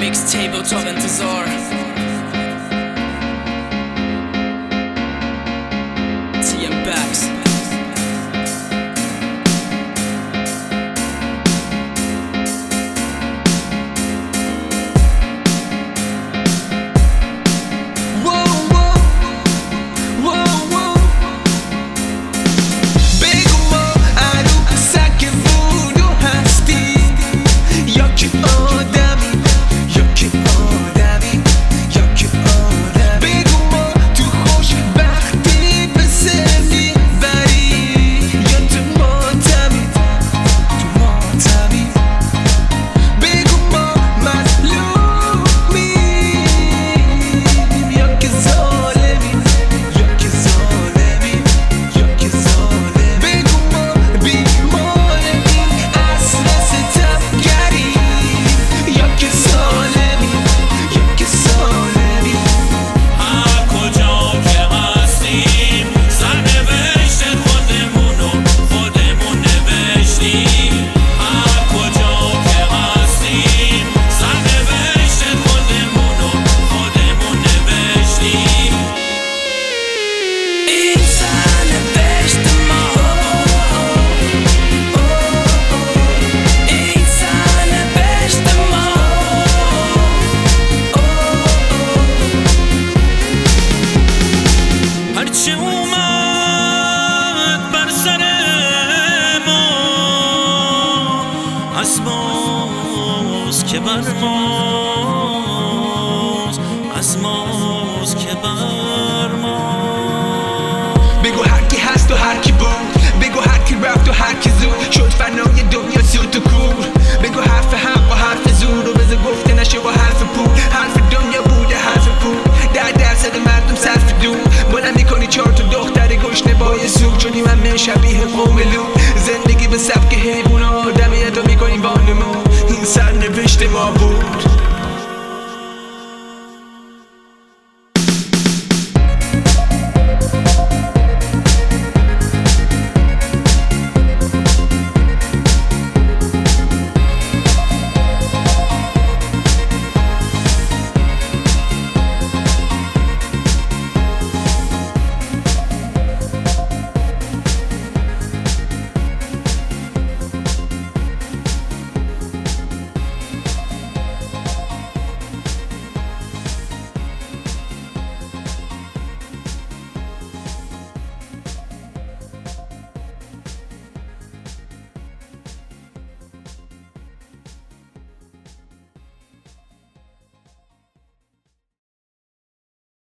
میکس تیپ اتاق انتظار TM Bax ماست که بر ماست از ماست که بر ماست. بگو هر کی هست و هر کی بود، بگو هر کی رفت و هر کی زود شد فنای دنیا سوت و کور. بگو حرف حق و حرف زور و بذار گفته نشه با حرف پول. حرف دنیا بوده حرف پول، 10% مردم صرف دون. بلند میکنی 4 تا دختر گشنه با یه سوگ، شدی من شبیه قوم لوط. زندگی به سبک حیوونا، آدمیت رو میکنی با نمون. این سرنوشت ما بود.